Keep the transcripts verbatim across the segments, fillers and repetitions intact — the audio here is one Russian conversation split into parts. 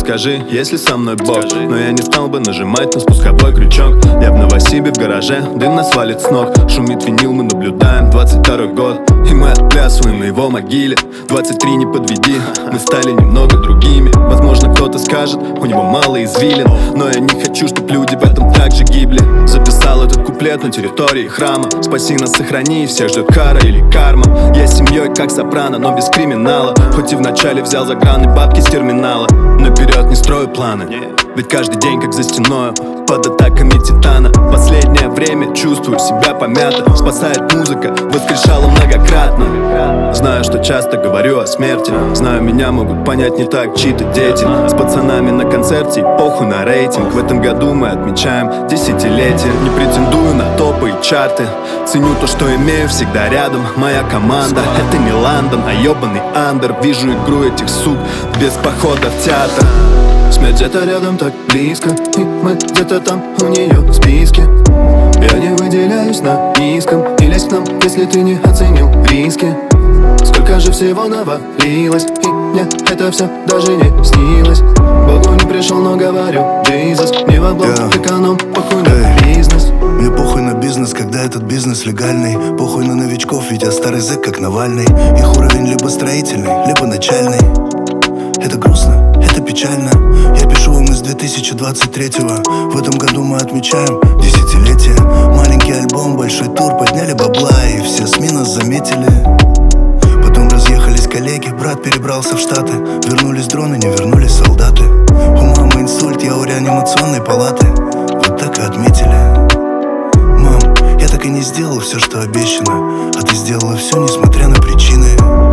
подскажи, если со мной Бог. Но я не стал бы нажимать на спусковой крючок. Я в Новосибе в гараже, дым нас валит с ног. Шумит винил, мы наблюдаем двадцать второй год. И мы отплясываем на его могиле. двадцать три не подведи, мы стали немного другими. Возможно, кто-то скажет, у него мало извилин, но я не хочу, чтоб люди в этом также гибли. Записал этот куплет на территории храма. Спаси нас, сохрани, всех ждет кара или карма. Я с семьей как Сопрано, но без криминала. Хоть и вначале взял за граны бабки с терминала, но вперед не строю планы, ведь каждый день как за стеною под атаками титана. Последнее время чувствую себя помято. Спасает музыка, воскрешала многократно. Знаю, что часто говорю о смерти. Знаю, меня могут понять не так чьи-то дети. С пацанами на концерте и похуй на рейтинг. В этом году мы отмечаем десятилетие. Не претендую на топы и чарты. Ценю то, что имею всегда рядом. Моя команда, это не Лондон, а ебаный андер. Вижу игру этих сук без похода в театр. Смерть где-то рядом, так близко, и мы где-то там у нее в списке. Я не выделяюсь на низком, не лезь к нам, если ты не оценил риски. Сколько же всего навалилось, и мне это все даже не снилось. Богу не пришел, но говорю, Jesus, не в облом, yeah. Эконом, похуй на hey. Бизнес. Мне похуй на бизнес, когда этот бизнес легальный. Похуй на новичков, ведь я старый зэк, как Навальный. Их уровень либо строительный, либо начальный. Это грустно, это печально. Я пишу вам из две тысячи двадцать третьего. В этом году мы отмечаем десятилетие. Маленький альбом, большой тур, подняли бабла, и все СМИ нас заметили. Потом разъехались коллеги, брат перебрался в Штаты. Вернулись дроны, не вернулись солдаты. У мамы инсульт, я у реанимационной палаты. Вот так и отметили. Мам, я так и не сделал все, что обещано. А ты сделала все, несмотря на причины.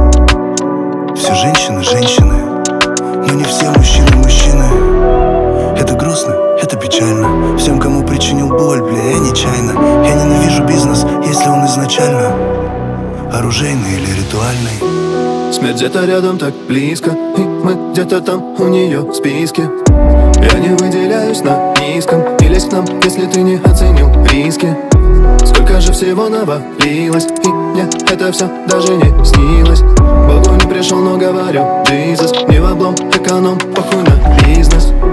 Все женщины, женщины. Но не все мужчины, мужчины. Это грустно, это печально. Всем, кому причинил боль, бля, я нечаянно. Я ненавижу бизнес, если он изначально оружейный или ритуальный. Смерть где-то рядом, так близко, и мы где-то там у нее в списке. Я не выделяюсь на низком, не лезь к нам, если ты не оценил риски. Сколько же всего навалилось, и мне это все даже не снилось. Богу не пришел, но говорю, Jesus, не в облом, эконом, похуй на бизнес.